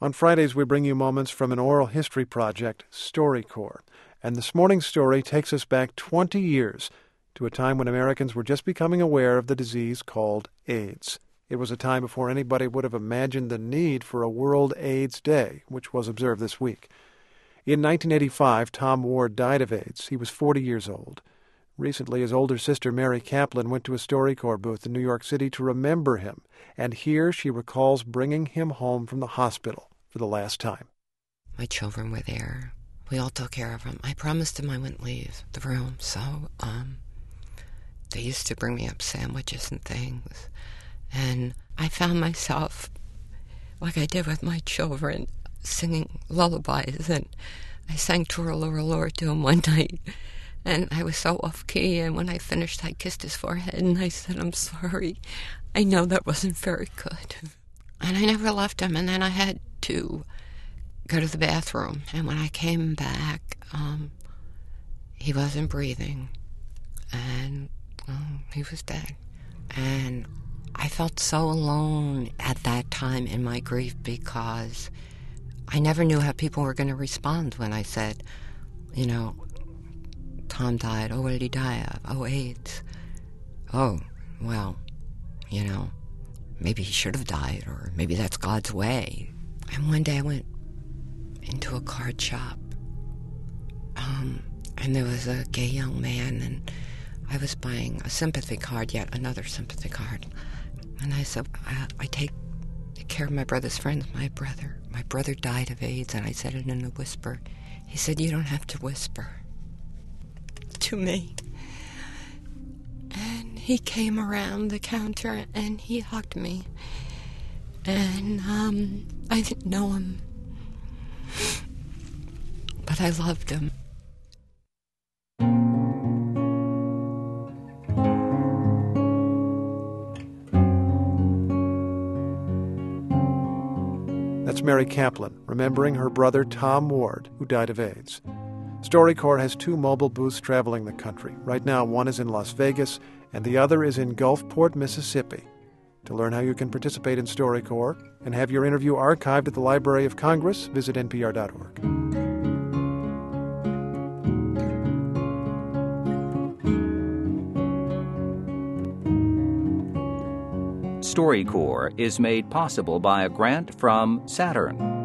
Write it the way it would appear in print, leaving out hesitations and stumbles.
On Fridays, we bring you moments from an oral history project, StoryCorps. And this morning's story takes us back 20 years to a time when Americans were just becoming aware of the disease called AIDS. It was a time before anybody would have imagined the need for a World AIDS Day, which was observed this week. In 1985, Tom Ward died of AIDS. He was 40 years old. Recently, his older sister, Mary Kaplan, went to a StoryCorps booth in New York City to remember him, and here she recalls bringing him home from the hospital for the last time. My children were there. We all took care of him. I promised them I wouldn't leave the room, so they used to bring me up sandwiches and things. And I found myself, like I did with my children, singing lullabies, and I sang Turaluralur to him one night, and I was so off-key, and when I finished, I kissed his forehead, and I said, "I'm sorry. I know that wasn't very good." And I never left him, and then I had to go to the bathroom, and when I came back, he wasn't breathing, and he was dead. And I felt so alone at that time in my grief because I never knew how people were going to respond when I said, Tom died. Oh, what did he die of? Oh, AIDS. Oh, well, maybe he should have died, or maybe that's God's way. And one day I went into a card shop, and there was a gay young man, and I was buying a sympathy card, yet another sympathy card. And I said, I take care of my brother's friends. My brother died of AIDS, and I said it in a whisper. He said, "You don't have to whisper to me." And he came around the counter, and he hugged me. And I didn't know him, but I loved him. That's Mary Kaplan, remembering her brother Tom Ward, who died of AIDS. StoryCorps has 2 mobile booths traveling the country. Right now, one is in Las Vegas, and the other is in Gulfport, Mississippi. To learn how you can participate in StoryCorps and have your interview archived at the Library of Congress, visit npr.org. StoryCorps is made possible by a grant from Saturn.